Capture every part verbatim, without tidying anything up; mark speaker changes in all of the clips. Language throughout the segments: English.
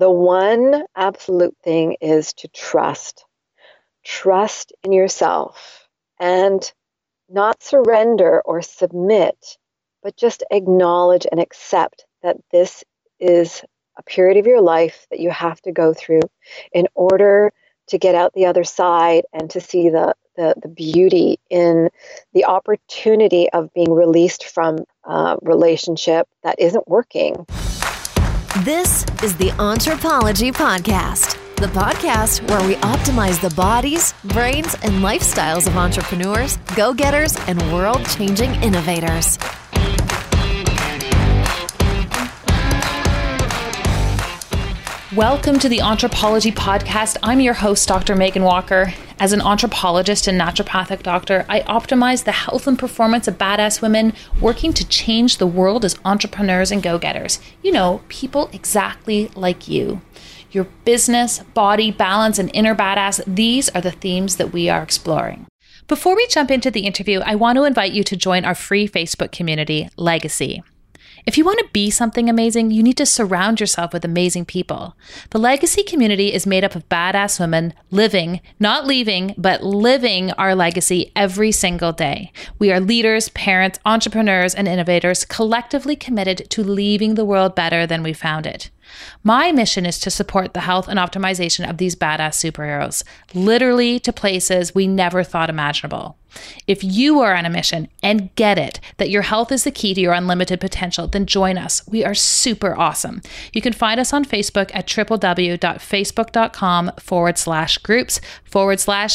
Speaker 1: the one absolute thing is to trust. Trust in yourself and not surrender or submit, but just acknowledge and accept that this is a period of your life that you have to go through in order to get out the other side and to see the, the, the beauty in the opportunity of being released from a relationship that isn't working.
Speaker 2: This is the Anthropology Podcast, the podcast where we optimize the bodies, brains, and lifestyles of entrepreneurs, go-getters, and world-changing innovators.
Speaker 3: Welcome to the Anthropology Podcast. I'm your host, Doctor Megan Walker. As an anthropologist and naturopathic doctor, I optimize the health and performance of badass women working to change the world as entrepreneurs and go-getters. You know, people exactly like you. Your business, body, balance, and inner badass, these are the themes that we are exploring. Before we jump into the interview, I want to invite you to join our free Facebook community, Legacy. If you want to be something amazing, you need to surround yourself with amazing people. The Legacy community is made up of badass women living, not leaving, but living our legacy every single day. We are leaders, parents, entrepreneurs, and innovators collectively committed to leaving the world better than we found it. My mission is to support the health and optimization of these badass superheroes, literally to places we never thought imaginable. If you are on a mission and get it that your health is the key to your unlimited potential, then join us. We are super awesome. You can find us on Facebook at www.facebook.com forward slash groups forward slash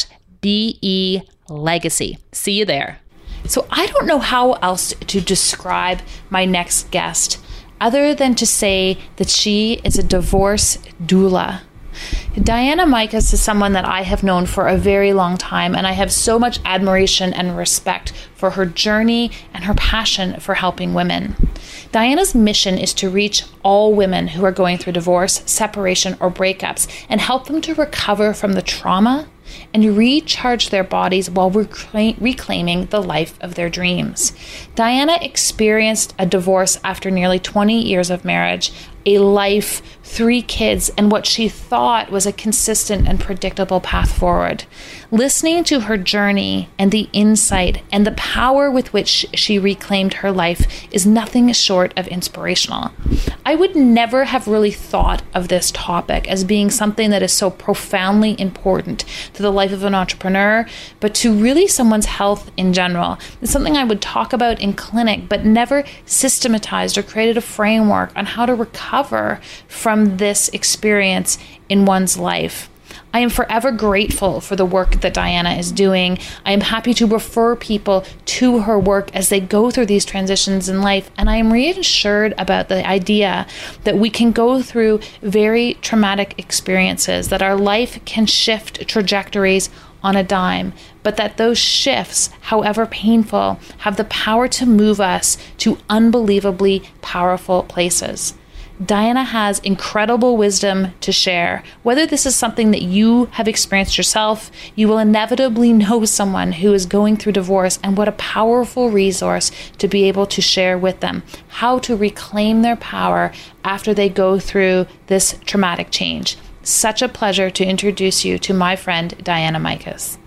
Speaker 3: BE Legacy. See you there. So I don't know how else to describe my next guest other than to say that she is a divorce doula. Diana Michas is someone that I have known for a very long time, and I have so much admiration and respect for her journey and her passion for helping women. Diana's mission is to reach all women who are going through divorce, separation, or breakups and help them to recover from the trauma and recharge their bodies while reclaim- reclaiming the life of their dreams. Diana experienced a divorce after nearly twenty years of marriage, a life, three kids, and what she thought was a consistent and predictable path forward. Listening to her journey and the insight and the power with which she reclaimed her life is nothing short of inspirational. I would never have really thought of this topic as being something that is so profoundly important to the life of an entrepreneur, but to really someone's health in general. It's something I would talk about in clinic, but never systematized or created a framework on how to recover from this experience in one's life. I am forever grateful for the work that Diana is doing. I am happy to refer people to her work as they go through these transitions in life. And I am reassured about the idea that we can go through very traumatic experiences, that our life can shift trajectories on a dime, but that those shifts, however painful, have the power to move us to unbelievably powerful places. Diana has incredible wisdom to share. Whether this is something that you have experienced yourself, you will inevitably know someone who is going through divorce, and what a powerful resource to be able to share with them how to reclaim their power after they go through this traumatic change. Such a pleasure to introduce you to my friend, Diana Michas.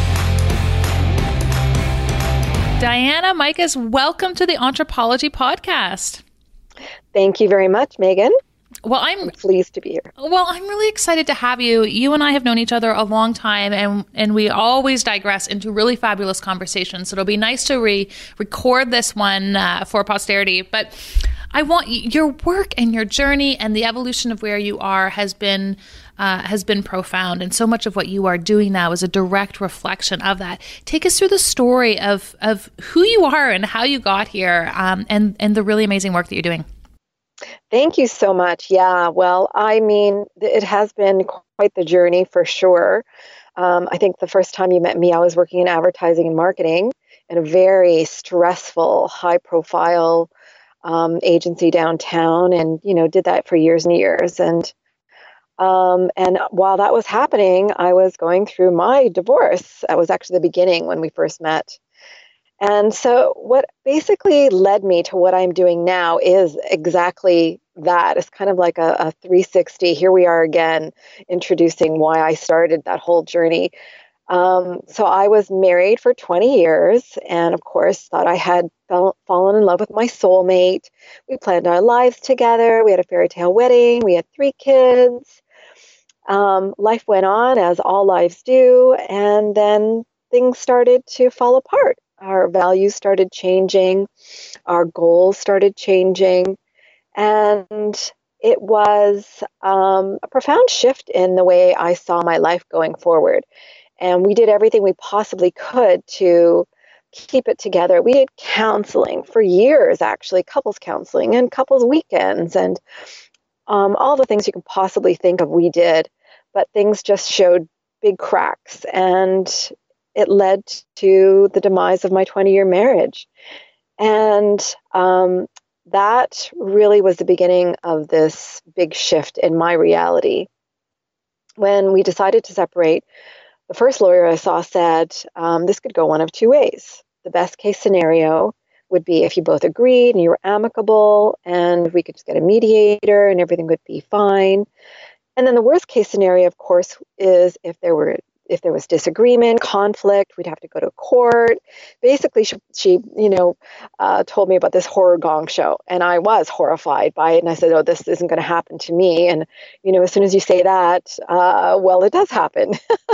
Speaker 3: Diana Michas, welcome to the Anthropology Podcast.
Speaker 1: Thank you very much, Megan.
Speaker 3: Well, I'm,
Speaker 1: I'm pleased to be here.
Speaker 3: Well, I'm really excited to have you. You and I have known each other a long time, and and we always digress into really fabulous conversations. So it'll be nice to re- record this one uh, for posterity. But I want your work and your journey and the evolution of where you are has been uh, has been profound, and so much of what you are doing now is a direct reflection of that. Take us through the story of of who you are and how you got here, um, and and the really amazing work that you're doing.
Speaker 1: Thank you so much. Yeah, well, I mean, it has been quite the journey for sure. Um, I think the first time you met me, I was working in advertising and marketing in a very stressful, high-profile um, agency downtown, and you know, did that for years and years. And um, and while that was happening, I was going through my divorce. That was actually the beginning when we first met. And so what basically led me to what I'm doing now is exactly that. It's kind of like a, a three sixty. Here we are again, introducing why I started that whole journey. Um, so I was married for twenty years and, of course, thought I had fell, fallen in love with my soulmate. We planned our lives together. We had a fairy tale wedding. We had three kids. Um, life went on as all lives do. And then things started to fall apart. Our values started changing. Our goals started changing. And it was um, a profound shift in the way I saw my life going forward. And we did everything we possibly could to keep it together. We did counseling for years, actually, couples counseling and couples weekends and um, all the things you can possibly think of we did. But things just showed big cracks. And it led to the demise of my twenty-year marriage. And um, that really was the beginning of this big shift in my reality. When we decided to separate, the first lawyer I saw said, um, this could go one of two ways. The best case scenario would be if you both agreed and you were amicable and we could just get a mediator and everything would be fine. And then the worst case scenario, of course, is if there were if there was disagreement, conflict, we'd have to go to court. Basically, she, she you know, uh, told me about this horror gong show, and I was horrified by it. And I said, oh, this isn't going to happen to me. And, you know, as soon as you say that, uh, well, it does happen.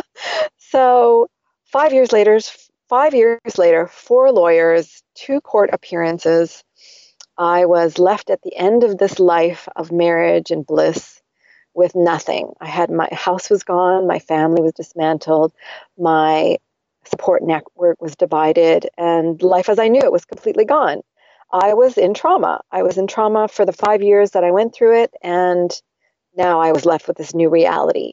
Speaker 1: So five years later, five years later, four lawyers, two court appearances, I was left at the end of this life of marriage and bliss with nothing. I had my house was gone, my family was dismantled, my support network was divided, and life as I knew it was completely gone. I was in trauma. I was in trauma for the five years that I went through it, and now I was left with this new reality.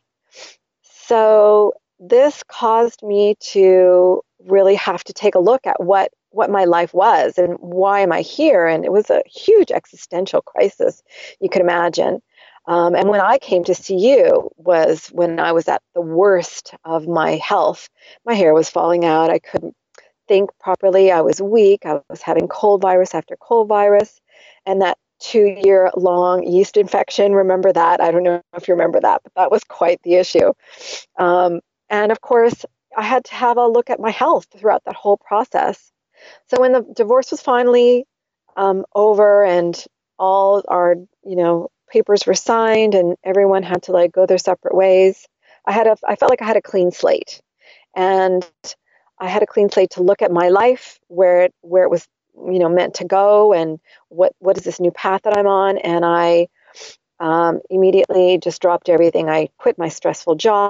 Speaker 1: So this caused me to really have to take a look at what what my life was and why am I here? And it was a huge existential crisis, you can imagine. Um, and when I came to see you was when I was at the worst of my health. My hair was falling out. I couldn't think properly. I was weak. I was having cold virus after cold virus. And that two-year long yeast infection, remember that? I don't know if you remember that, but that was quite the issue. Um, and of course, I had to have a look at my health throughout that whole process. So when the divorce was finally um, over and all our, you know, papers were signed and everyone had to like go their separate ways, I had a, I felt like I had a clean slate, and I had a clean slate to look at my life, where it, where it was, you know, meant to go, and what, what is this new path that I'm on. And I um, immediately just dropped everything. I quit my stressful job.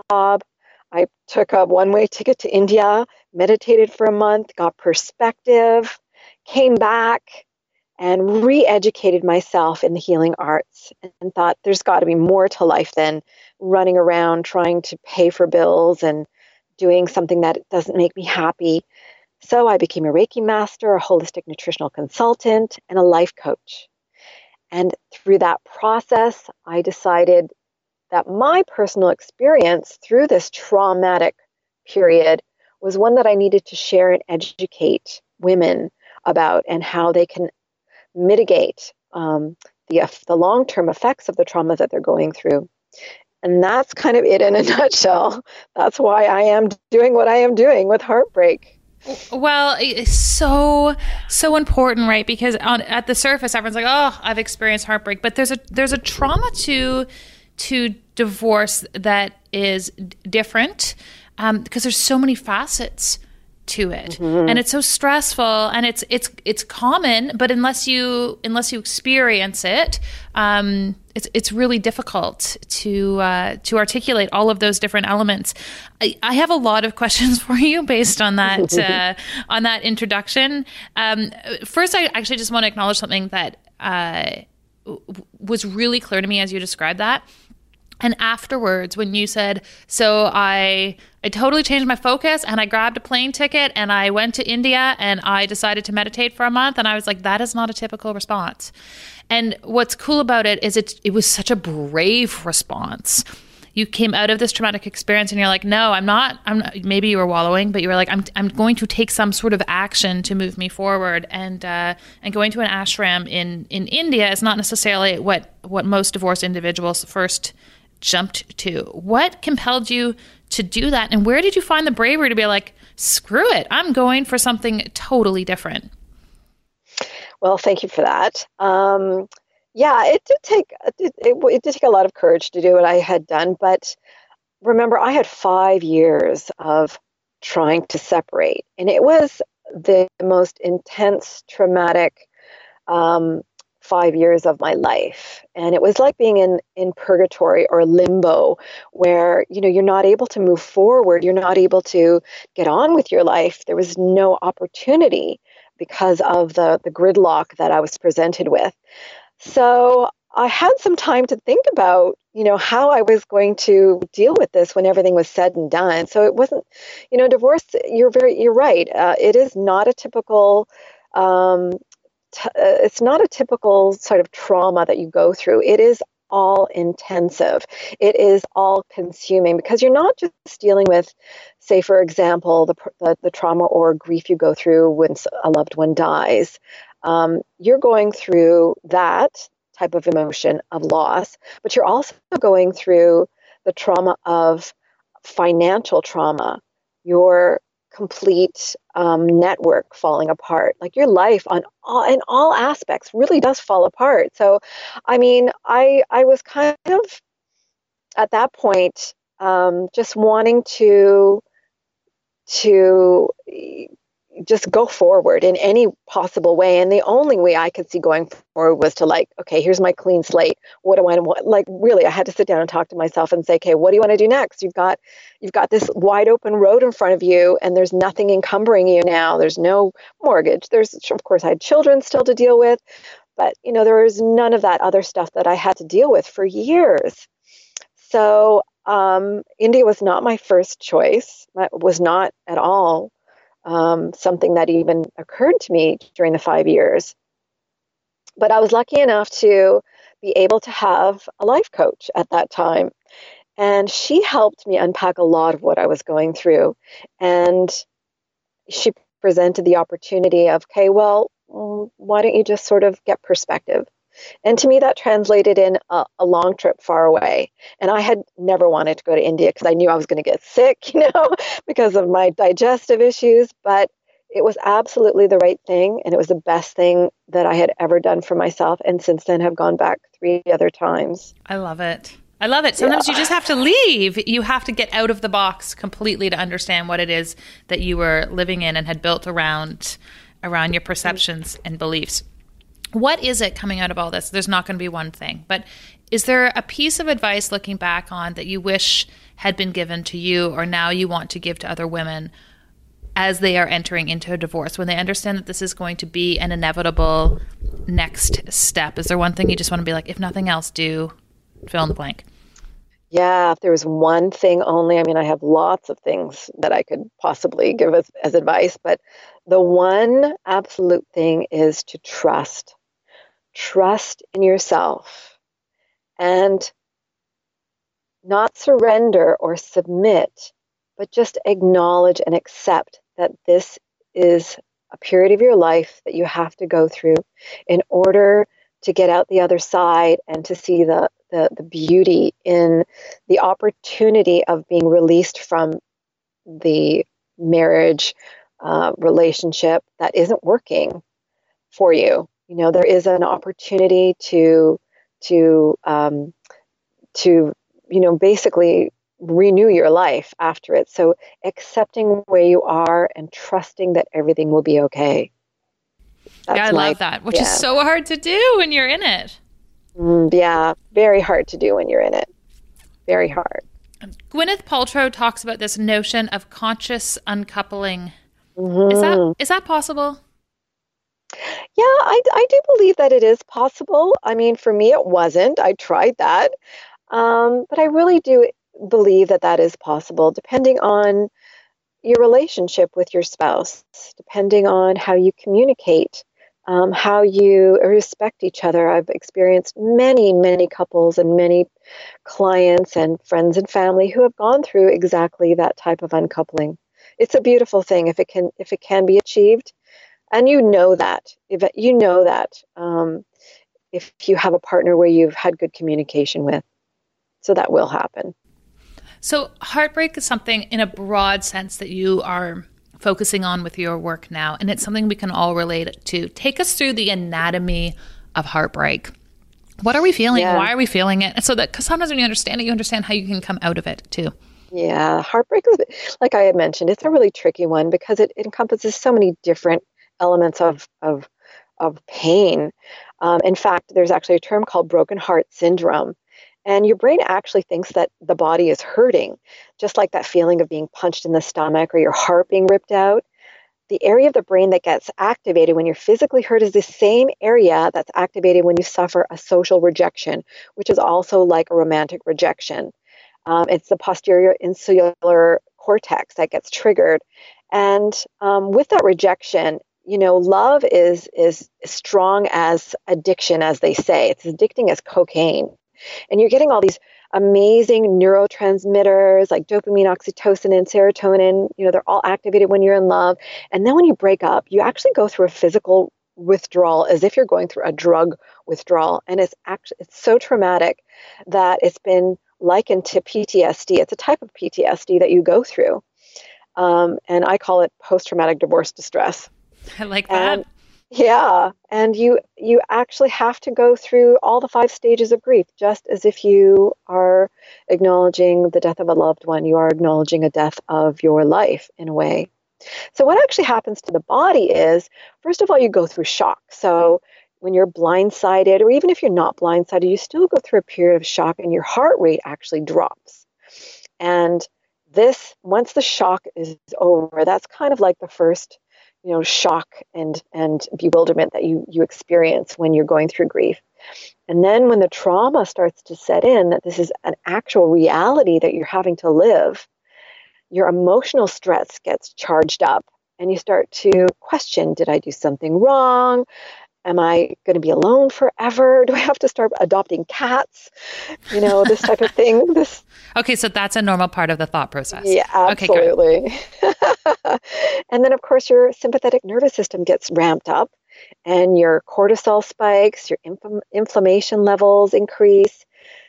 Speaker 1: I took a one-way ticket to India, meditated for a month, got perspective, came back, and re-educated myself in the healing arts, and thought there's got to be more to life than running around trying to pay for bills and doing something that doesn't make me happy. So I became a Reiki master, a holistic nutritional consultant, and a life coach. And through that process, I decided that my personal experience through this traumatic period was one that I needed to share and educate women about, and how they can mitigate um, the, the long-term effects of the trauma that they're going through. And that's kind of it in a nutshell. That's why I am doing what I am doing with Heartbreak.
Speaker 3: Well, it's so, so important, right? Because on, at the surface, everyone's like, oh, I've experienced heartbreak. But there's a there's a trauma to to divorce that is different, um, because there's so many facets to it, mm-hmm. and it's so stressful, and it's it's it's common, but unless you unless you experience it, um, it's it's really difficult to uh, to articulate all of those different elements. I, I have a lot of questions for you based on that uh, on that introduction. Um, first, I actually just want to acknowledge something that uh, was really clear to me as you described that. And afterwards, when you said, so I I totally changed my focus, and I grabbed a plane ticket and I went to India and I decided to meditate for a month, and I was like, that is not a typical response. And what's cool about it is it, it was such a brave response. you came out of this traumatic experience and you're like, no, I'm not, I'm not, maybe you were wallowing, but you were like, I'm, I'm going to take some sort of action to move me forward. And, uh, and going to an ashram in, in India is not necessarily what, what most divorced individuals first jumped to. What compelled you to do that? And where did you find the bravery to be like, screw it, I'm going for something totally different?
Speaker 1: Well, thank you for that. Um, yeah, it did take it, it, it did take a lot of courage to do what I had done. But remember, I had five years of trying to separate, and it was the most intense, traumatic um, five years of my life. And it was like being in in purgatory or limbo, where you know you're not able to move forward, you're not able to get on with your life. There was no opportunity because of the, the gridlock that I was presented with. So I had some time to think about, you know, how I was going to deal with this when everything was said and done. So it wasn't, you know, divorce, you're very, you're right. Uh, it is not a typical, um, t- uh, it's not a typical sort of trauma that you go through. It is all intensive. It is all consuming because you're not just dealing with, say, for example, the, the, the trauma or grief you go through when a loved one dies. Um, you're going through that type of emotion of loss, but you're also going through the trauma of financial trauma, your complete um, network falling apart. Like your life on all, in all aspects really does fall apart. So, I mean, I I was kind of at that point um, just wanting to to just go forward in any possible way. And the only way I could see going forward was to like, okay, here's my clean slate. What do I want? Like, really, I had to sit down and talk to myself and say, okay, what do you want to do next? You've got, you've got this wide open road in front of you and there's nothing encumbering you now. There's no mortgage. There's, of course, I had children still to deal with, but you know, there was none of that other stuff that I had to deal with for years. So um, India was not my first choice. It was not at all Um, something that even occurred to me during the five years. But I was lucky enough to be able to have a life coach at that time. And she helped me unpack a lot of what I was going through. And she presented the opportunity of, okay, well, why don't you just sort of get perspective? And to me, that translated in a, a long trip far away. And I had never wanted to go to India because I knew I was going to get sick, you know, because of my digestive issues. But it was absolutely the right thing. And it was the best thing that I had ever done for myself. And since then have gone back three other times.
Speaker 3: I love it. I love it. Sometimes
Speaker 1: yeah.
Speaker 3: you just have to leave. You have to get out of the box completely to understand what it is that you were living in and had built around, around your perceptions and beliefs. What is it coming out of all this? There's not going to be one thing, but is there a piece of advice looking back on that you wish had been given to you or now you want to give to other women as they are entering into a divorce, when they understand that this is going to be an inevitable next step? Is there one thing you just want to be like, if nothing else, do fill in the blank?
Speaker 1: Yeah, if there was one thing only, I mean, I have lots of things that I could possibly give as, as advice, but the one absolute thing is to trust. Trust in yourself and not surrender or submit, but just acknowledge and accept that this is a period of your life that you have to go through in order to get out the other side and to see the, the, the beauty in the opportunity of being released from the marriage uh, relationship that isn't working for you. You know, there is an opportunity to, to, um, to, you know, basically renew your life after it. So accepting where you are and trusting that everything will be okay. That's
Speaker 3: yeah, I
Speaker 1: my,
Speaker 3: love that, which
Speaker 1: yeah.
Speaker 3: is so hard to do when you're in it.
Speaker 1: Mm, yeah, very hard to do when you're in it. Very hard.
Speaker 3: Gwyneth Paltrow talks about this notion of conscious uncoupling.
Speaker 1: Mm-hmm.
Speaker 3: Is that is that possible?
Speaker 1: Yeah, I, I do believe that it is possible. I mean, for me, it wasn't. I tried that. Um, but I really do believe that that is possible, depending on your relationship with your spouse, depending on how you communicate um, how you respect each other. I've experienced many, many couples and many clients and friends and family who have gone through exactly that type of uncoupling. It's a beautiful thing if it can if it can be achieved, and you know that if it, you know that um, if you have a partner where you've had good communication with, so that will happen.
Speaker 3: So heartbreak is something in a broad sense that you are focusing on with your work now, and it's something we can all relate to. Take us through the anatomy of heartbreak. What are we feeling? Yeah. Why are we feeling it? And so that, because sometimes when you understand it, you understand how you can come out of it too.
Speaker 1: Yeah, heartbreak is, like I had mentioned, it's a really tricky one because it, it encompasses so many different elements of of of pain. Um, in fact, there's actually a term called broken heart syndrome. And your brain actually thinks that the body is hurting, just like that feeling of being punched in the stomach or your heart being ripped out. The area of the brain that gets activated when you're physically hurt is the same area that's activated when you suffer a social rejection, which is also like a romantic rejection. Um, it's the posterior insular cortex that gets triggered. And um, with that rejection, you know, love is is strong as addiction, as they say. It's addicting as cocaine. And you're getting all these amazing neurotransmitters like dopamine, oxytocin, and serotonin. You know, they're all activated when you're in love. And then when you break up, you actually go through a physical withdrawal as if you're going through a drug withdrawal. And it's actually, it's so traumatic that it's been likened to P T S D. It's a type of P T S D that you go through. Um, and I call it post-traumatic divorce distress.
Speaker 3: I like that.
Speaker 1: And, yeah. And you you actually have to go through all the five stages of grief, just as if you are acknowledging the death of a loved one. You are acknowledging a death of your life in a way. So what actually happens to the body is, first of all, you go through shock. So when you're blindsided, or even if you're not blindsided, you still go through a period of shock and your heart rate actually drops. And this, once the shock is over, that's kind of like the first you know, shock and, and bewilderment that you, you experience when you're going through grief. And then when the trauma starts to set in, that this is an actual reality that you're having to live, your emotional stress gets charged up and you start to question, did I do something wrong? Am I going to be alone forever? Do I have to start adopting cats? You know, this type of thing. This.
Speaker 3: Okay, so that's a normal part of the thought process.
Speaker 1: Yeah, absolutely. Okay, and then, of course, your sympathetic nervous system gets ramped up and your cortisol spikes, your inf- inflammation levels increase.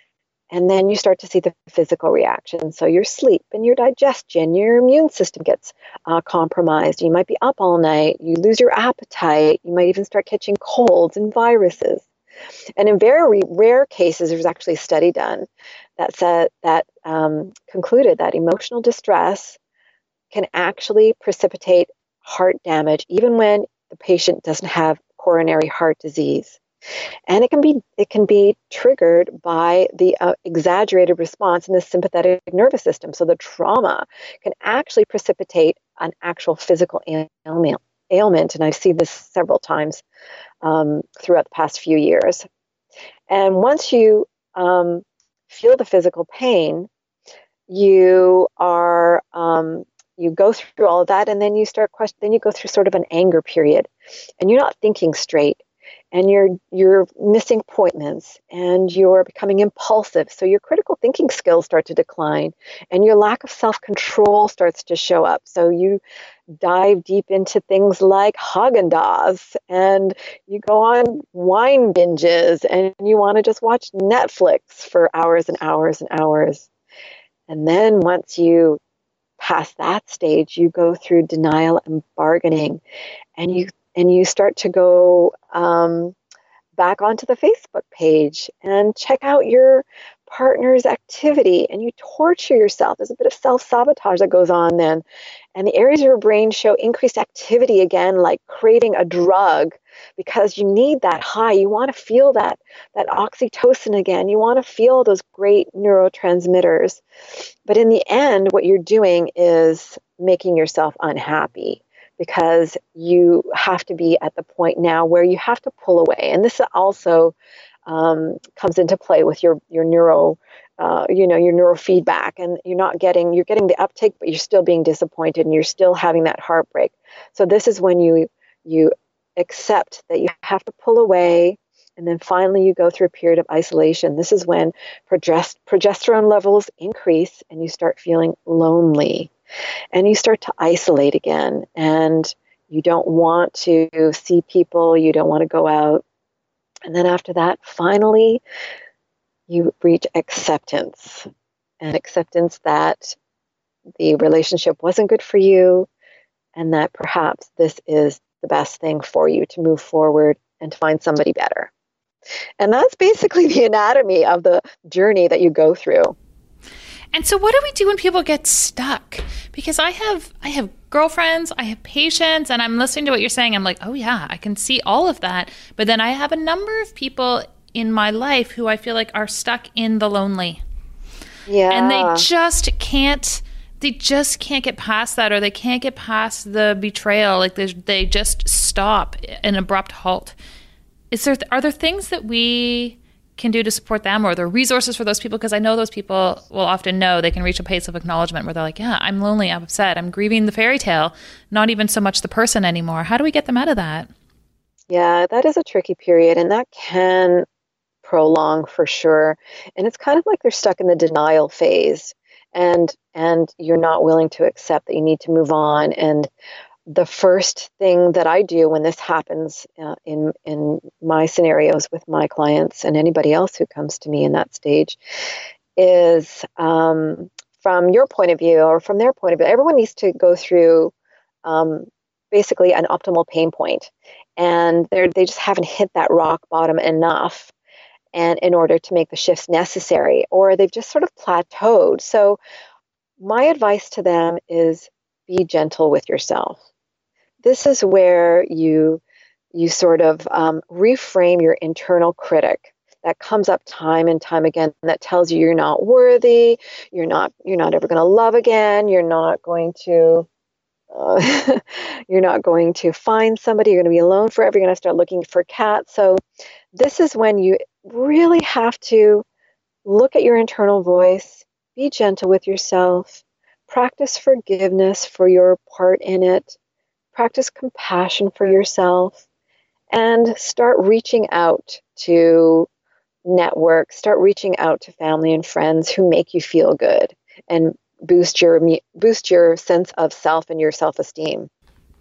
Speaker 1: And then you start to see the physical reaction. So your sleep and your digestion, your immune system gets uh, compromised. You might be up all night. You lose your appetite. You might even start catching colds and viruses. And in very rare cases, there's actually a study done that said that um, concluded that emotional distress can actually precipitate heart damage, even when the patient doesn't have coronary heart disease. And it can be it can be triggered by the uh, exaggerated response in the sympathetic nervous system. So the trauma can actually precipitate an actual physical ailment. ailment. And I've seen this several times um, throughout the past few years. And once you um, feel the physical pain, you are um, you go through all of that, and then you start question. Then you go through sort of an anger period, and you're not thinking straight. And you're you're missing appointments and you're becoming impulsive. So your critical thinking skills start to decline and your lack of self-control starts to show up. So you dive deep into things like Haagen-Dazs and you go on wine binges and you want to just watch Netflix for hours and hours and hours. And then once you pass that stage, you go through denial and bargaining and you And you start to go um, back onto the Facebook page and check out your partner's activity and you torture yourself. There's a bit of self-sabotage that goes on then. And the areas of your brain show increased activity again, like craving a drug because you need that high. You want to feel that, that oxytocin again. You want to feel those great neurotransmitters. But in the end, what you're doing is making yourself unhappy, because you have to be at the point now where you have to pull away. And this also um, comes into play with your, your neuro, uh, you know, your neurofeedback. And you're not getting, you're getting the uptake, but you're still being disappointed and you're still having that heartbreak. So this is when you, you accept that you have to pull away, and then finally you go through a period of isolation. This is when progest- progesterone levels increase and you start feeling lonely, and you start to isolate again, and you don't want to see people, you don't want to go out. And then after that, finally, you reach acceptance, and acceptance that the relationship wasn't good for you, and that perhaps this is the best thing for you to move forward and to find somebody better. And that's basically the anatomy of the journey that you go through.
Speaker 3: And so what do we do when people get stuck? Because I have I have girlfriends, I have patients, and I'm listening to what you're saying. I'm like, oh yeah, I can see all of that. But then I have a number of people in my life who I feel like are stuck in the lonely.
Speaker 1: Yeah.
Speaker 3: And they just can't, they just can't get past that, or they can't get past the betrayal. Like they, they just stop, an abrupt halt. Is there, are there things that we can do to support them, or are there resources for those people? Because I know those people will often know they can reach a place of acknowledgement where they're like, yeah, I'm lonely, I'm upset, I'm grieving the fairy tale, not even so much the person anymore. How do we get them out of that?
Speaker 1: Yeah, that is a tricky period, and that can prolong for sure. And it's kind of like they're stuck in the denial phase, and and you're not willing to accept that you need to move on. And the first thing that I do when this happens uh, in in my scenarios with my clients and anybody else who comes to me in that stage is, um, from your point of view or from their point of view, everyone needs to go through um, basically an optimal pain point, and they they just haven't hit that rock bottom enough, and in order to make the shifts necessary, or they've just sort of plateaued. So my advice to them is be gentle with yourself. This is where you you sort of um, reframe your internal critic that comes up time and time again, that tells you you're not worthy, you're not you're not ever going to love again, you're not going to uh, you're not going to find somebody, you're going to be alone forever, you're going to start looking for cats. So this is when you really have to look at your internal voice, be gentle with yourself, practice forgiveness for your part in it, practice compassion for yourself, and start reaching out to network, start reaching out to family and friends who make you feel good and boost your boost your sense of self and your self-esteem.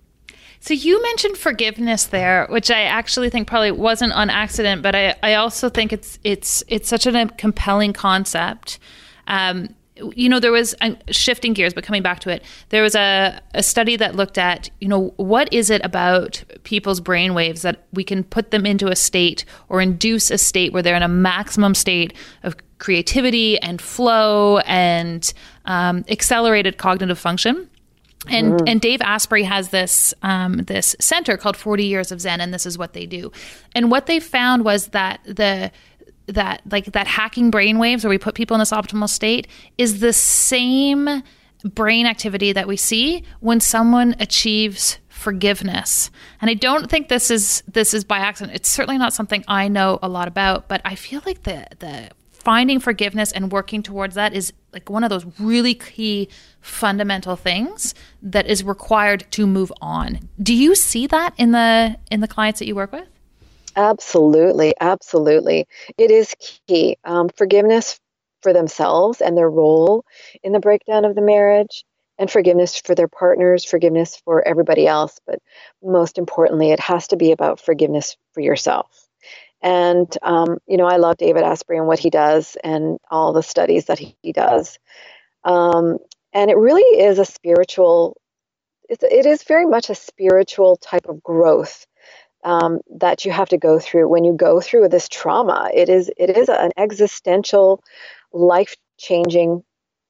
Speaker 3: So you mentioned forgiveness there, which I actually think probably wasn't on accident, but I, I also think it's it's it's such a compelling concept. Um, you know, there was, uh, shifting gears, but coming back to it, there was a, a study that looked at, you know, what is it about people's brainwaves that we can put them into a state or induce a state where they're in a maximum state of creativity and flow and um, accelerated cognitive function. And mm-hmm. and Dave Asprey has this um, this center called forty Years of Zen, and this is what they do. And what they found was that the that like that hacking brainwaves, where we put people in this optimal state, is the same brain activity that we see when someone achieves forgiveness. And I don't think this is this is by accident. It's certainly not something I know a lot about, but I feel like the the finding forgiveness and working towards that is like one of those really key fundamental things that is required to move on. Do you see that in the in the clients that you work with?
Speaker 1: Absolutely, absolutely. It is key. Um, forgiveness for themselves and their role in the breakdown of the marriage, and forgiveness for their partners, forgiveness for everybody else. But most importantly, it has to be about forgiveness for yourself. And, um, you know, I love David Asprey and what he does and all the studies that he, he does. Um, and it really is a spiritual, it's, it is very much a spiritual type of growth um, that you have to go through when you go through this trauma. It is, it is an existential, life-changing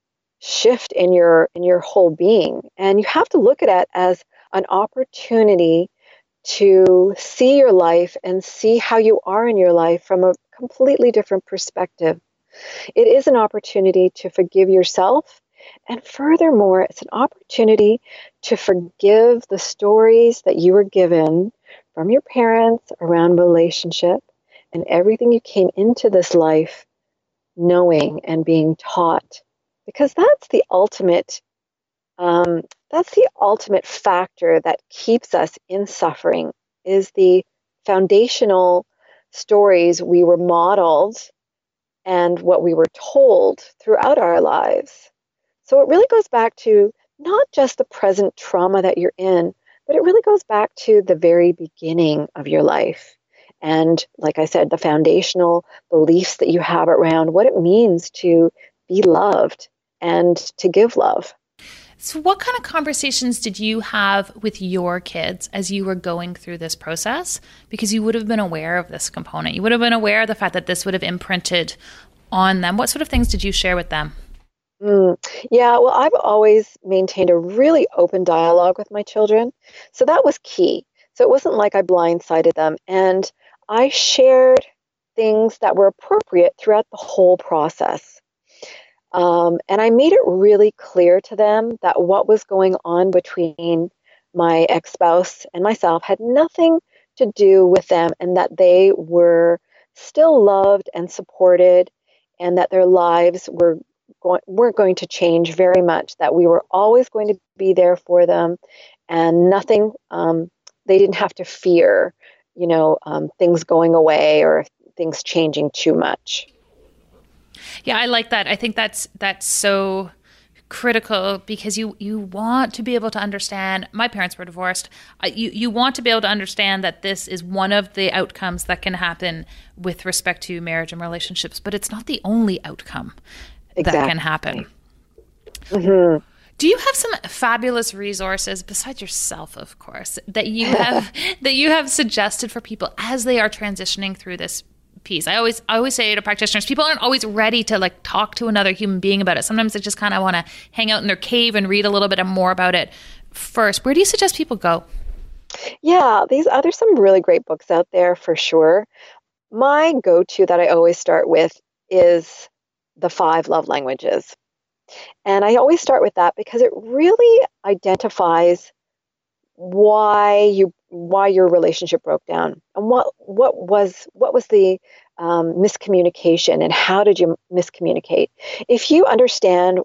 Speaker 1: shift in your, in your whole being. And you have to look at it as an opportunity to see your life and see how you are in your life from a completely different perspective. It is an opportunity to forgive yourself. And furthermore, it's an opportunity to forgive the stories that you were given from your parents around relationship and everything you came into this life knowing and being taught. Because that's the ultimate Um, that's the ultimate factor that keeps us in suffering, is the foundational stories we were modeled and what we were told throughout our lives. So it really goes back to not just the present trauma that you're in, but it really goes back to the very beginning of your life. And like I said, the foundational beliefs that you have around what it means to be loved and to give love.
Speaker 3: So what kind of conversations did you have with your kids as you were going through this process? Because you would have been aware of this component. You would have been aware of the fact that this would have imprinted on them. What sort of things did you share with them?
Speaker 1: Mm, yeah, well, I've always maintained a really open dialogue with my children. So that was key. So it wasn't like I blindsided them. And I shared things that were appropriate throughout the whole process. Um, and I made it really clear to them that what was going on between my ex-spouse and myself had nothing to do with them, and that they were still loved and supported, and that their lives were going, weren't going to change very much, that we were always going to be there for them, and nothing, um, they didn't have to fear, you know, um, things going away or things changing too much.
Speaker 3: Yeah, I like that. I think that's that's so critical, because you you want to be able to understand. My parents were divorced. Uh, you you want to be able to understand that this is one of the outcomes that can happen with respect to marriage and relationships, but it's not the only outcome exactly. that can happen.
Speaker 1: Mm-hmm.
Speaker 3: Do you have some fabulous resources besides yourself, of course, that you have that you have suggested for people as they are transitioning through this piece? I always I always say to practitioners, people aren't always ready to like talk to another human being about it. Sometimes they just kind of want to hang out in their cave and read a little bit more about it first. Where do you suggest people go?
Speaker 1: Yeah, these uh, there's some really great books out there for sure. My go-to that I always start with is The Five Love Languages. And I always start with that because it really identifies why you why your relationship broke down, and what what was what was the um, miscommunication, and how did you miscommunicate. If you understand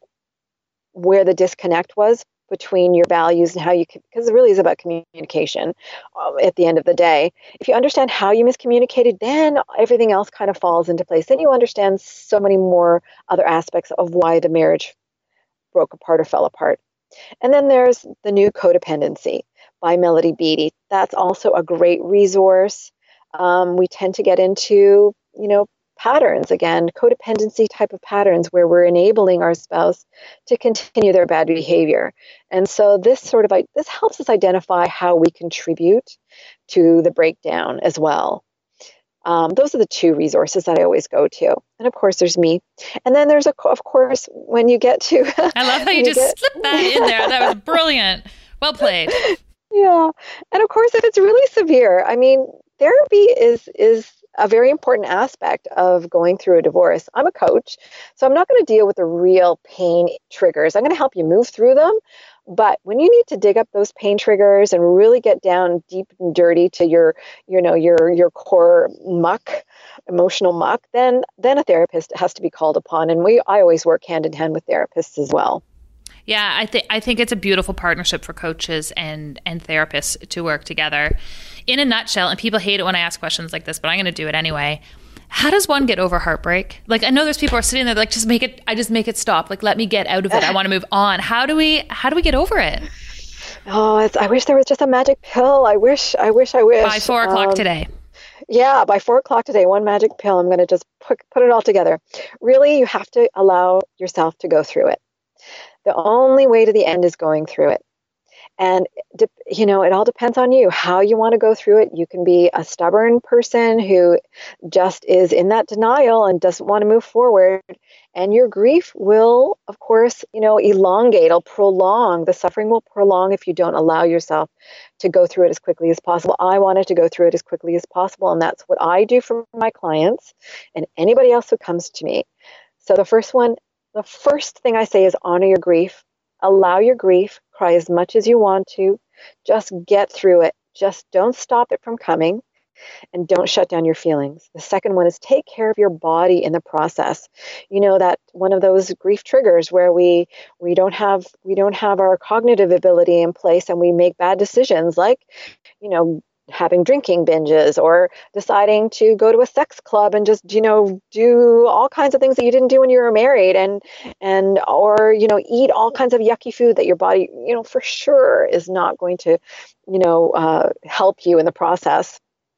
Speaker 1: where the disconnect was between your values and how you, because it really is about communication um, at the end of the day. If you understand how you miscommunicated, then everything else kind of falls into place. Then you understand so many more other aspects of why the marriage broke apart or fell apart. And then there's The New Codependency by Melody Beattie. That's also a great resource. Um, we tend to get into, you know, patterns again, codependency type of patterns where we're enabling our spouse to continue their bad behavior. And so this sort of, this helps us identify how we contribute to the breakdown as well. Um, those are the two resources that I always go to. And of course, there's me. And then there's, a, of course, when you get to...
Speaker 3: I love how you, you just get, slipped that in there. That was brilliant. Well played.
Speaker 1: Yeah. And of course, if it's really severe, I mean, therapy is is a very important aspect of going through a divorce. I'm a coach, so I'm not going to deal with the real pain triggers. I'm going to help you move through them. But when you need to dig up those pain triggers and really get down deep and dirty to your, you know, your your core muck, emotional muck, then then a therapist has to be called upon. And we I always work hand in hand with therapists as well.
Speaker 3: Yeah, I think I think it's a beautiful partnership for coaches and and therapists to work together. In a nutshell, and people hate it when I ask questions like this, but I'm going to do it anyway. How does one get over heartbreak? Like, I know there's people who are sitting there like, just make it, I just make it stop. Like, let me get out of it. I want to move on. How do we, how do we get over it?
Speaker 1: Oh, it's, I wish there was just a magic pill. I wish, I wish, I wish.
Speaker 3: By four o'clock um, today.
Speaker 1: Yeah, by four o'clock today, one magic pill. I'm going to just put, put it all together. Really, you have to allow yourself to go through it. The only way to the end is going through it. And, you know, it all depends on you, how you want to go through it. You can be a stubborn person who just is in that denial and doesn't want to move forward. And your grief will, of course, you know, elongate, it'll prolong. The suffering will prolong if you don't allow yourself to go through it as quickly as possible. I wanted to go through it as quickly as possible. And that's what I do for my clients and anybody else who comes to me. So the first one, the first thing I say is honor your grief. Allow your grief, cry as much as you want to, just get through it. Just don't stop it from coming, and don't shut down your feelings. The second one is take care of your body in the process. You know, that one of those grief triggers where we we don't have we don't have our cognitive ability in place and we make bad decisions like, you know, having drinking binges, or deciding to go to a sex club and just, you know, do all kinds of things that you didn't do when you were married, and and or, you know, eat all kinds of yucky food that your body, you know, for sure is not going to, you know, uh, help you in the process.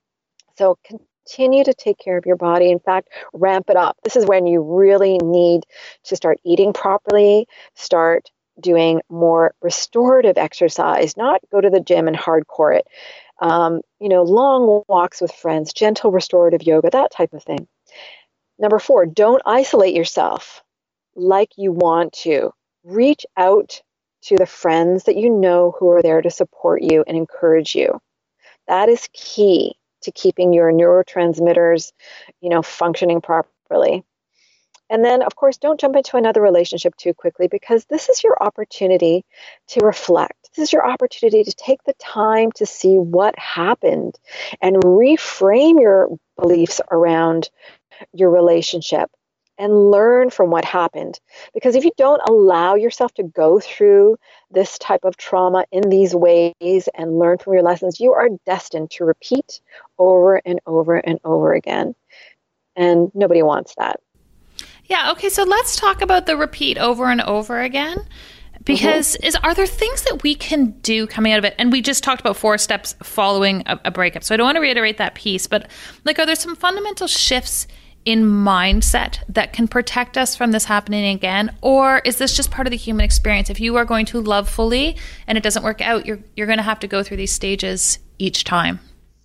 Speaker 1: So continue to take care of your body. In fact, ramp it up. This is when you really need to start eating properly, start doing more restorative exercise, not go to the gym and hardcore it. Um, you know, long walks with friends, gentle restorative yoga, that type of thing. Number four, don't isolate yourself like you want to. Reach out to the friends that you know who are there to support you and encourage you. That is key to keeping your neurotransmitters, you know, functioning properly. And then, of course, don't jump into another relationship too quickly, because this is your opportunity to reflect. This is your opportunity to take the time to see what happened and reframe your beliefs around your relationship and learn from what happened. Because if you don't allow yourself to go through this type of trauma in these ways and learn from your lessons, you are destined to repeat over and over and over again. And nobody wants that.
Speaker 3: Yeah, okay, so let's talk about the repeat over and over again. Because mm-hmm. is are there things that we can do coming out of it? And we just talked about four steps following a, a breakup. So I don't want to reiterate that piece, but like, are there some fundamental shifts in mindset that can protect us from this happening again? Or is this just part of the human experience? If you are going to love fully and it doesn't work out, you're you're going to have to go through these stages each time.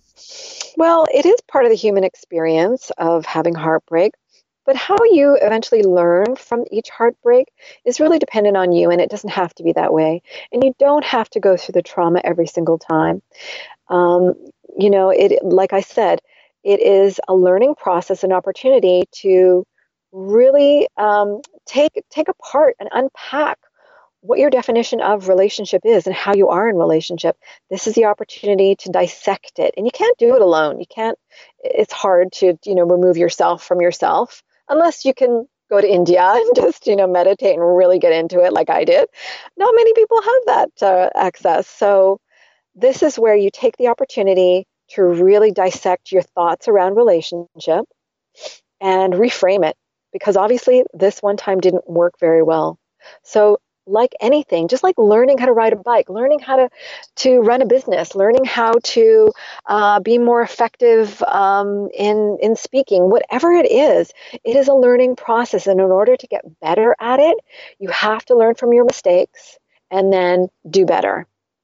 Speaker 1: Well, it is part of the human experience of having heartbreak. But how you eventually learn from each heartbreak is really dependent on you, and it doesn't have to be that way. And you don't have to go through the trauma every single time. Um, you know, it, like I said, it is a learning process, an opportunity to really um, take take apart and unpack what your definition of relationship is and how you are in relationship. This is the opportunity to dissect it, and you can't do it alone. You can't. It's hard to, you know, remove yourself from yourself. Unless you can go to India and just, you know, meditate and really get into it like I did. Not many people have that uh, access. So this is where you take the opportunity to really dissect your thoughts around relationship and reframe it. Because obviously this one time didn't work very well. So like anything, just like learning how to ride a bike, learning how to, to run a business, learning how to uh, be more effective um, in, in speaking, whatever it is, it is a learning process. And in order to get better at it, you have to learn from your mistakes and then do better.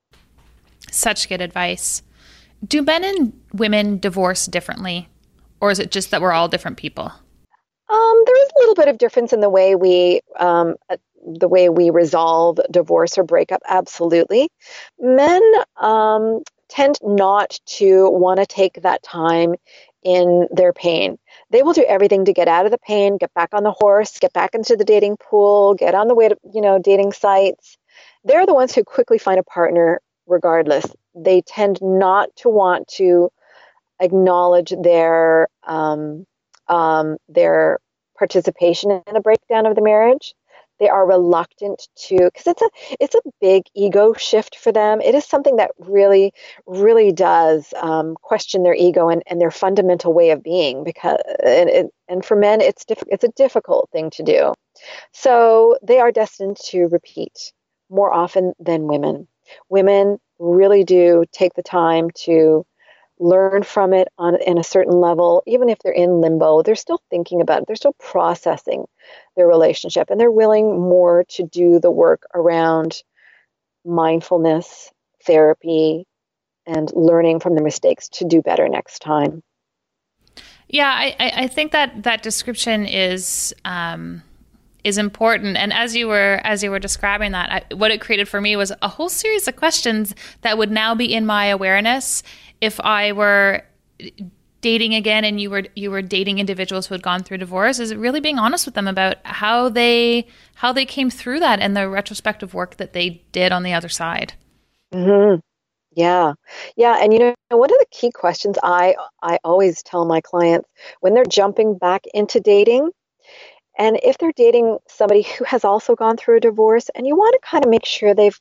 Speaker 3: Such good advice. Do men and women divorce differently? Or is it just that we're all different people?
Speaker 1: Um, there is a little bit of difference in the way we um, the way we resolve divorce or breakup. Absolutely. Men um, tend not to want to take that time in their pain. They will do everything to get out of the pain, get back on the horse, get back into the dating pool, get on the way to, you know, dating sites. They're the ones who quickly find a partner regardless. They tend not to want to acknowledge their um, um, their participation in the breakdown of the marriage. They are reluctant to, because it's a it's a big ego shift for them. It is something that really, really does um, question their ego and, and their fundamental way of being. Because and it, and for men, it's diff- it's a difficult thing to do. So they are destined to repeat more often than women. Women really do take the time to learn from it on in a certain level. Even if they're in limbo, they're still thinking about it. They're still processing their relationship, and they're willing more to do the work around mindfulness, therapy, and learning from the mistakes to do better next time.
Speaker 3: Yeah, I, I think that that description is um, is important. And as you were as you were describing that, I, what it created for me was a whole series of questions that would now be in my awareness if I were dating again and you were you were dating individuals who had gone through divorce. Is really being honest with them about how they how they came through that and the retrospective work that they did on the other side.
Speaker 1: Mm-hmm. Yeah. Yeah. And, you know, one of the key questions I, I always tell my clients when they're jumping back into dating, and if they're dating somebody who has also gone through a divorce, and you want to kind of make sure they've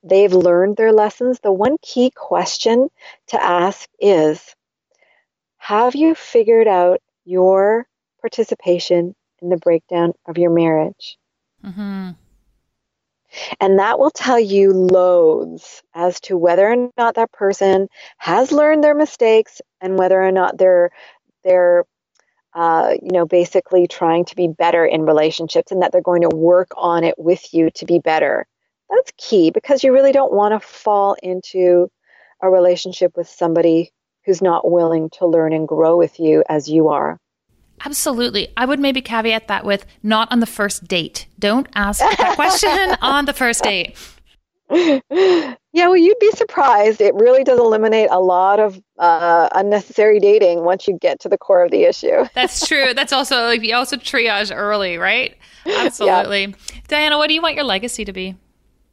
Speaker 1: they've learned their lessons, the one key question to ask is, have you figured out your participation in the breakdown of your marriage?
Speaker 3: Mm-hmm.
Speaker 1: And that will tell you loads as to whether or not that person has learned their mistakes and whether or not they're they're uh, you know basically trying to be better in relationships, and that they're going to work on it with you to be better. That's key, because you really don't want to fall into a relationship with somebody who's not willing to learn and grow with you as you are.
Speaker 3: Absolutely. I would maybe caveat that with not on the first date. Don't ask that question on the first date.
Speaker 1: Yeah, well, you'd be surprised. It really does eliminate a lot of uh, unnecessary dating once you get to the core of the issue.
Speaker 3: That's true. That's also like you also triage early, right? Absolutely. Yeah. Diana, what do you want your legacy to be?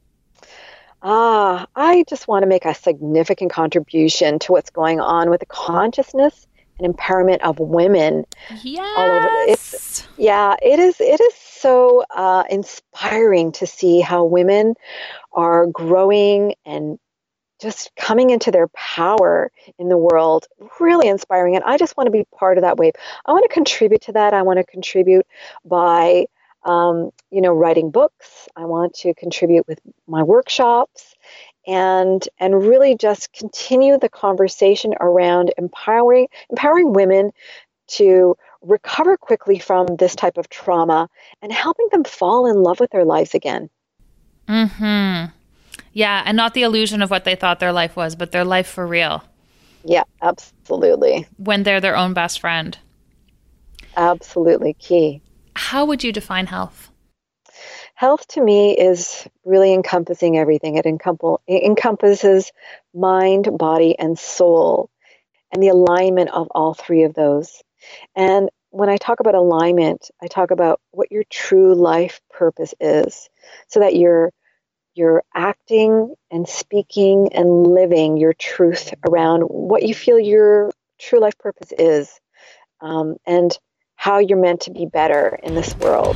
Speaker 1: Ah, I just want to make a significant contribution to what's going on with the consciousness and empowerment of women.
Speaker 3: Yes.
Speaker 1: All over. It's, yeah, it is. It is so uh, inspiring to see how women are growing and just coming into their power in the world. Really inspiring. And I just want to be part of that wave. I want to contribute to that. I want to contribute by, um, you know, writing books. I want to contribute with my workshops. And and really just continue the conversation around empowering empowering women to recover quickly from this type of trauma and helping them fall in love with their lives again.
Speaker 3: Mm-hmm. Yeah, and not the illusion of what they thought their life was, but their life for real.
Speaker 1: Yeah, absolutely.
Speaker 3: When they're their own best friend.
Speaker 1: Absolutely key.
Speaker 3: How would you define health?
Speaker 1: Health to me is really encompassing everything. It, encom- it encompasses mind, body, and soul, and the alignment of all three of those. And when I talk about alignment, I talk about what your true life purpose is, so that you're you're acting and speaking and living your truth around what you feel your true life purpose is, um, and how you're meant to be better in this world.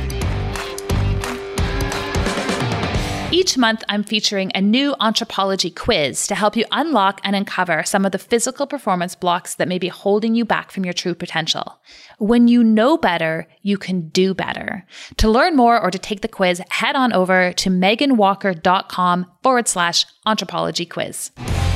Speaker 3: Each month, I'm featuring a new anthropology quiz to help you unlock and uncover some of the physical performance blocks that may be holding you back from your true potential. When you know better, you can do better. To learn more or to take the quiz, head on over to meganwalker.com forward slash anthropology quiz.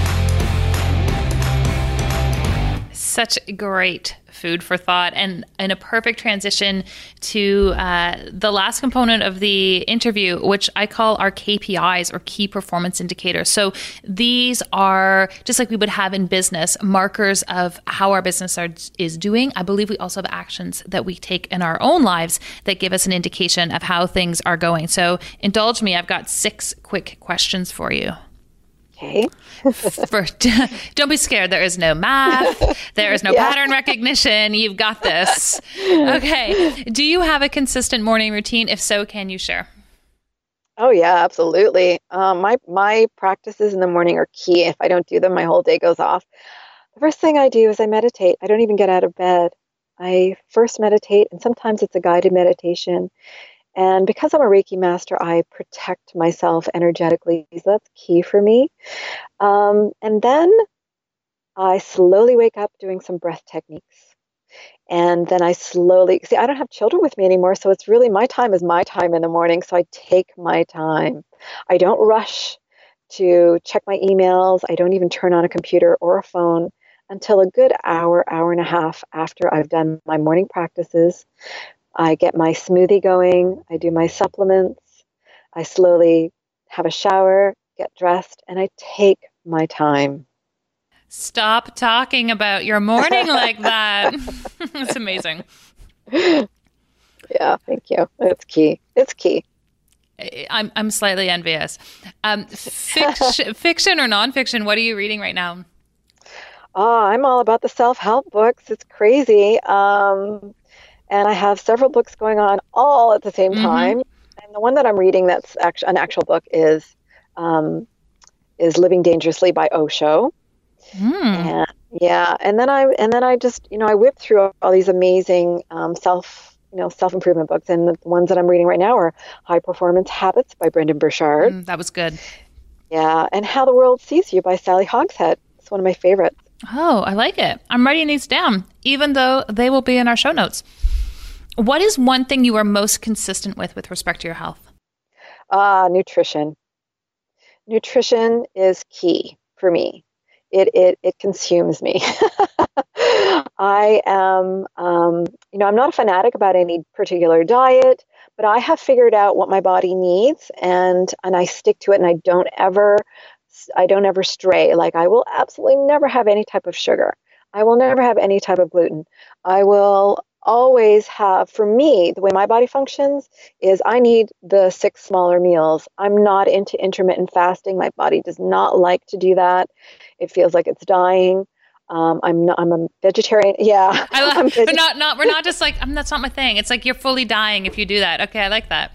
Speaker 3: Such great food for thought, and, and a perfect transition to uh, the last component of the interview, which I call our K P Is, or key performance indicators. So these are, just like we would have in business, markers of how our business are, is doing. I believe we also have actions that we take in our own lives that give us an indication of how things are going. So indulge me. I've got six quick questions for you.
Speaker 1: Okay.
Speaker 3: First, don't be scared. There is no math. There is no yeah. pattern recognition. You've got this. Okay. Do you have a consistent morning routine? If so, can you share?
Speaker 1: Oh, yeah, absolutely. Um, my, my practices in the morning are key. If I don't do them, my whole day goes off. The first thing I do is I meditate. I don't even get out of bed. I first meditate, and sometimes it's a guided meditation. And because I'm a Reiki master, I protect myself energetically. So that's key for me. Um, and then I slowly wake up doing some breath techniques. And then I slowly, see, I don't have children with me anymore. So it's really, my time is my time in the morning. So I take my time. I don't rush to check my emails. I don't even turn on a computer or a phone until a good hour, hour and a half after I've done my morning practices. I get my smoothie going, I do my supplements, I slowly have a shower, get dressed, and I take my time.
Speaker 3: Stop talking about your morning like that. It's amazing.
Speaker 1: Yeah, thank you. It's key. It's key.
Speaker 3: I'm I'm slightly envious. Um, fiction, fiction or nonfiction, what are you reading right now?
Speaker 1: Oh, I'm all about the self-help books. It's crazy. Um And I have several books going on all at the same time. Mm-hmm. And the one that I'm reading that's actually an actual book is um, is Living Dangerously by Osho. Mm. And, yeah, and then I and then I just you know I whip through all these amazing um, self you know self improvement books, and the ones that I'm reading right now are High Performance Habits by Brendon Burchard.
Speaker 3: Mm, that was good.
Speaker 1: Yeah, and How the World Sees You by Sally Hogshead. It's one of my favorites.
Speaker 3: Oh, I like it. I'm writing these down, even though they will be in our show notes. What is one thing you are most consistent with with respect to your health?
Speaker 1: Ah, uh, nutrition. Nutrition is key for me. It it it consumes me. I am, um, you know, I'm not a fanatic about any particular diet, but I have figured out what my body needs, and and I stick to it, and I don't ever, I don't ever stray. Like, I will absolutely never have any type of sugar. I will never have any type of gluten. I will always have, for me, the way my body functions is I need the six smaller meals. I'm not into intermittent fasting. My body does not like to do that. It feels like it's dying. Um, I'm not, I'm a vegetarian. Yeah.
Speaker 3: I love, veg- but not, not, we're not just like, I'm, that's not my thing. It's like you're fully dying if you do that. Okay. I like that.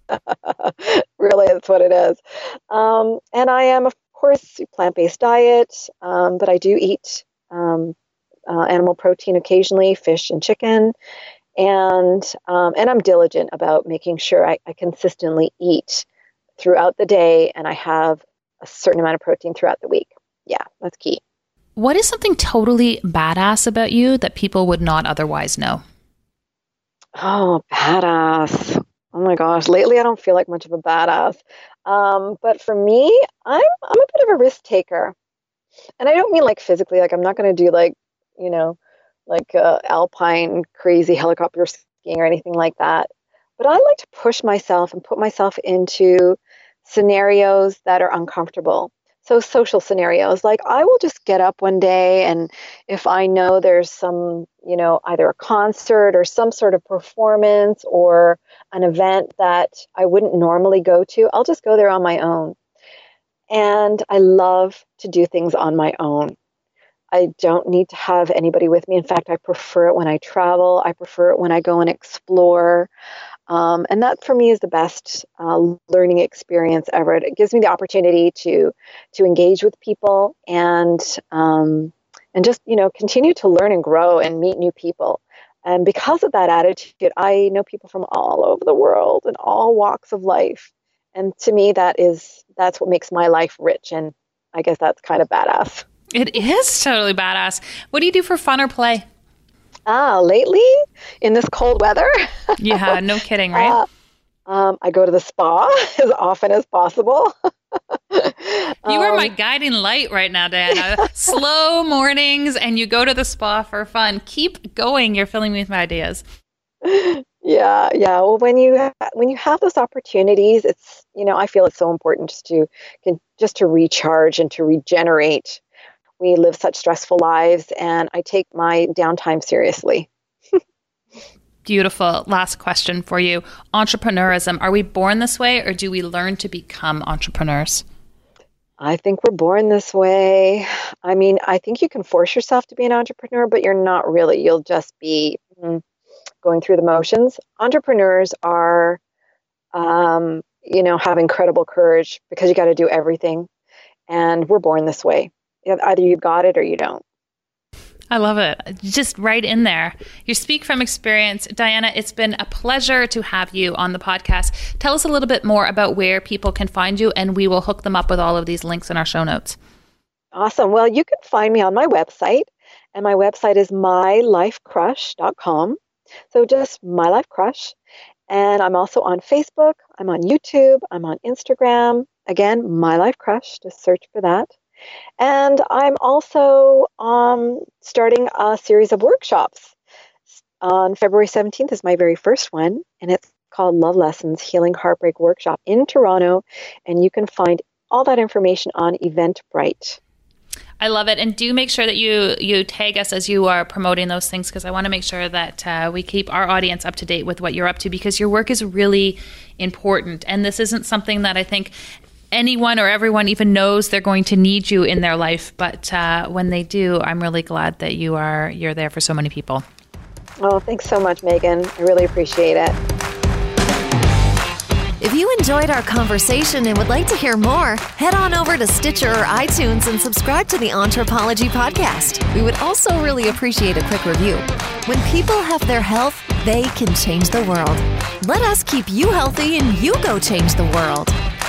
Speaker 1: Really, that's what it is. Um, and I am, of course, plant-based diet, um, but I do eat um, uh, animal protein occasionally, fish and chicken. And, um, and I'm diligent about making sure I, I consistently eat throughout the day, and I have a certain amount of protein throughout the week. Yeah, that's key.
Speaker 3: What is something totally badass about you that people would not otherwise know?
Speaker 1: Oh, badass. Oh my gosh. Lately, I don't feel like much of a badass. Um, but for me, I'm I'm a bit of a risk taker. And I don't mean like physically, like I'm not going to do like, you know, like uh, alpine crazy helicopter skiing or anything like that. But I like to push myself and put myself into scenarios that are uncomfortable. So social scenarios, like I will just get up one day, and if I know there's some, you know, either a concert or some sort of performance or an event that I wouldn't normally go to, I'll just go there on my own. And I love to do things on my own. I don't need to have anybody with me. In fact, I prefer it when I travel. I prefer it when I go and explore. Um, and that for me is the best uh, learning experience ever. It gives me the opportunity to to engage with people and um, and just, you know, continue to learn and grow and meet new people. And because of that attitude, I know people from all over the world and all walks of life. And to me, that is that's what makes my life rich. And I guess that's kind of badass.
Speaker 3: It is totally badass. What do you do for fun or play?
Speaker 1: Ah, lately in this cold weather.
Speaker 3: Yeah, no kidding, right?
Speaker 1: Uh, um, I go to the spa as often as possible.
Speaker 3: You are my guiding light right now, Diana. Slow mornings, and you go to the spa for fun. Keep going. You're filling me with my ideas.
Speaker 1: Yeah, yeah. Well, when you ha- when you have those opportunities, it's, you know, I feel it's so important just to can, just to recharge and to regenerate. We live such stressful lives, and I take my downtime seriously.
Speaker 3: Beautiful. Last question for you. Entrepreneurism. Are we born this way, or do we learn to become entrepreneurs?
Speaker 1: I think we're born this way. I mean, I think you can force yourself to be an entrepreneur, but you're not really. You'll just be mm, going through the motions. Entrepreneurs are, um, you know, have incredible courage because you got to do everything. And we're born this way. Either you got it or you don't.
Speaker 3: I love it. Just right in there. You speak from experience. Diana, it's been a pleasure to have you on the podcast. Tell us a little bit more about where people can find you, and we will hook them up with all of these links in our show notes.
Speaker 1: Awesome. Well, you can find me on my website, and my website is my life crush dot com. So just My Life Crush. And I'm also on Facebook. I'm on YouTube. I'm on Instagram. Again, My Life Crush. Just search for that. And I'm also um, starting a series of workshops. On February seventeenth is my very first one, and it's called Love Lessons Healing Heartbreak Workshop in Toronto. And you can find all that information on Eventbrite.
Speaker 3: I love it. And do make sure that you you tag us as you are promoting those things, because I want to make sure that uh, we keep our audience up to date with what you're up to, because your work is really important. And this isn't something that I think anyone or everyone even knows they're going to need you in their life. But uh, when they do, I'm really glad that you are you're there for so many people.
Speaker 1: Oh, thanks so much, Megan. I really appreciate it.
Speaker 2: If you enjoyed our conversation and would like to hear more, head on over to Stitcher or iTunes and subscribe to the Anthropology Podcast. We would also really appreciate a quick review. When people have their health, they can change the world. Let us keep you healthy and you go change the world.